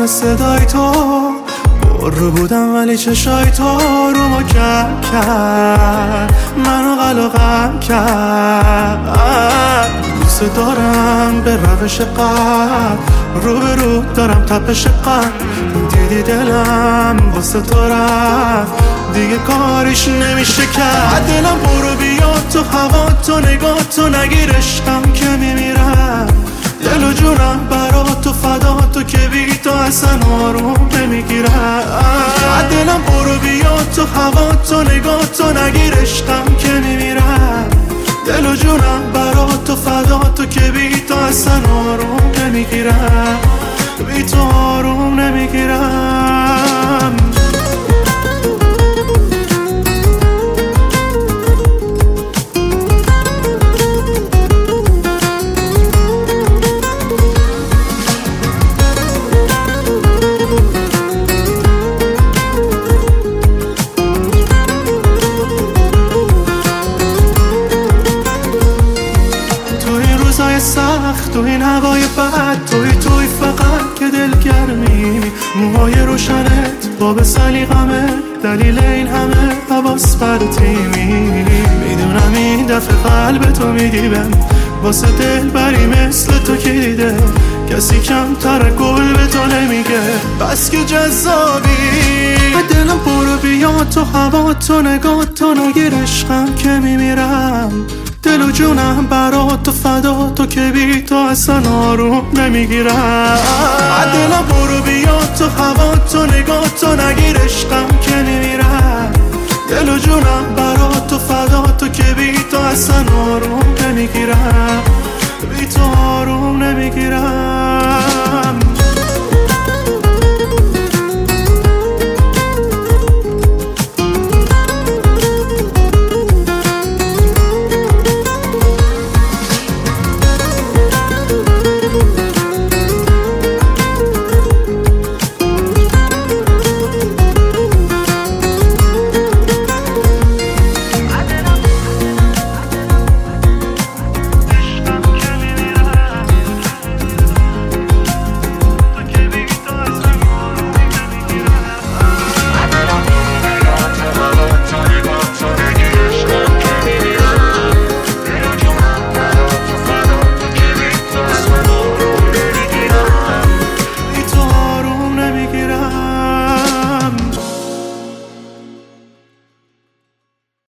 بدون صدای تو، برو بودم ولی چشای تو رو ما کم کرد، منو قلقم کرد. دوست دارم به روش قلب، رو به رو دارم تپش قلب، دیدی دلم واسه تو رفت، دیگه کارش نمیشه کرد. دلم برو بیا تو هوا تو نگاه تو، نگیر عشقم که میمیرم، دل و جونم برا تو فدا، تو که بی تو اصلا آروم نمیگیرم. دلم برو بیا تو هوا تو نگاه تو، نگیر عشقم که میمیرم، دل و جونم برا تو فدا، تو که بی تو اصلا آروم نمیگیرم، بی تو آروم نمیگیرم. سخت تو این هوای بد، توی فقط که دلگرمی، موهای روشنت باب سلیقمه، دلیل این همه حواس پرتیمی. میدونم این دفعه قلب تو میدیبم، واسه دل بری مثل تو که دیده کسی کمتر گل به تو نمیگه، بس که جذابی. دلم برو بیا تو هوا تو نگاه تو، نگیر عشقم که میمیرم، دل و جونم برا تو فدا، تو که بی تو اصلا آروم نمیگیرم. دلم برو بیا تو هوا تو نگاه تو، نگیر عشقم که میمیرم، دل و جونم برا تو فدا، تو که بی تو اصلا آروم